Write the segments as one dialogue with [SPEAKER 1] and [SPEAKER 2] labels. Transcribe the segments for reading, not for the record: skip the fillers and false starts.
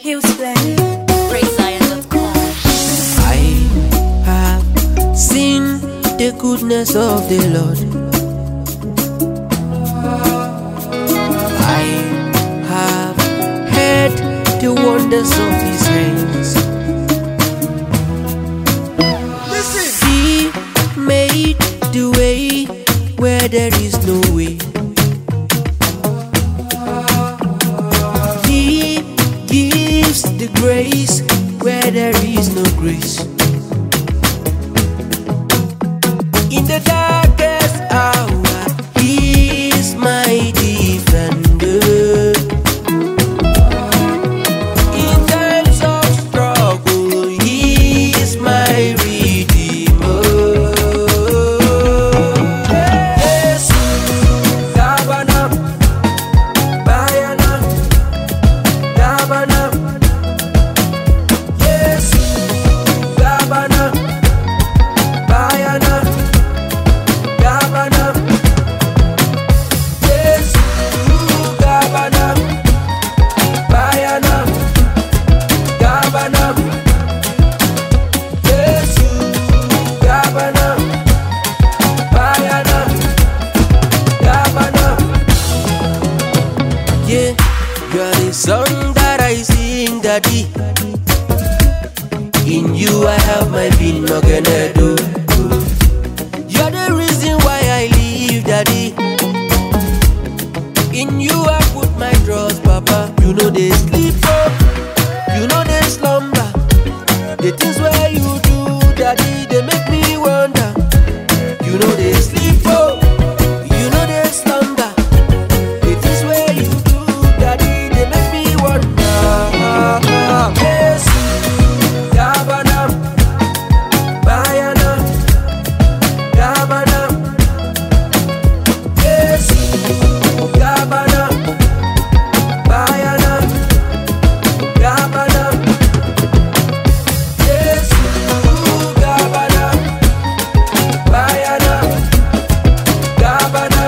[SPEAKER 1] Houston, PraiseZion.com.
[SPEAKER 2] I have seen the goodness of the Lord. I have heard the wonders of His hands. He made the way where there is no way. He gives the grace where there is no grace. In the darkest hour, He is my defender. In times of struggle, He is my redeemer. Jesus, Gabana, Bayana, Gabana. Jesus, Gabana, Bayana, Gabana. Jesus, Gabana, Bayana, Gabana. Jesus, Gabana, Bayana, Gabana. Yeah, you are the song that I sing, Daddy. In you I have my being, not gonna do. You're the reason why I live, Daddy. In you I put my trust, Papa. You know they sleep up, you know they slumber. The things where you do, Daddy, they make me wonder. You know they sleep up, you know they slumber. The things where you do, Daddy, they make me wonder. Yes, Gabana, Bayana, Gabana. Yes, Gabana, Bayana, Gabana. Yes, Gabana, Bayana, Gabana.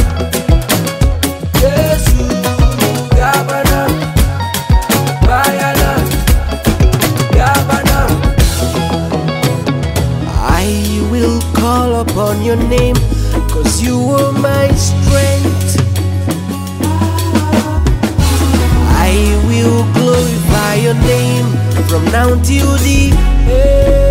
[SPEAKER 2] Yes, Gabana, Bayana, Gabana. I will call upon your name, 'cause you are my strength. I will glorify your name from now till the end.